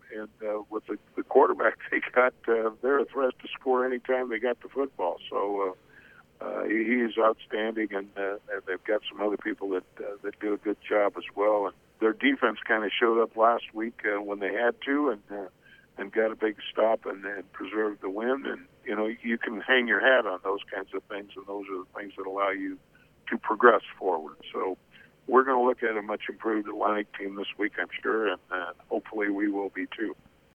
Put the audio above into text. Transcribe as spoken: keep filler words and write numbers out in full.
and uh, with the, the quarterback they got, uh, they're a threat to score anytime they got the football. So uh, uh, he, he is outstanding, and, uh, and they've got some other people that uh, that do a good job as well. And their defense kind of showed up last week uh, when they had to, and uh, and got a big stop and, and preserved the win. And you know, you can hang your hat on those kinds of things, and those are the things that allow you to progress forward. So we're going to look at a much improved Atlantic team this week, I'm sure, and uh, hopefully we will be too.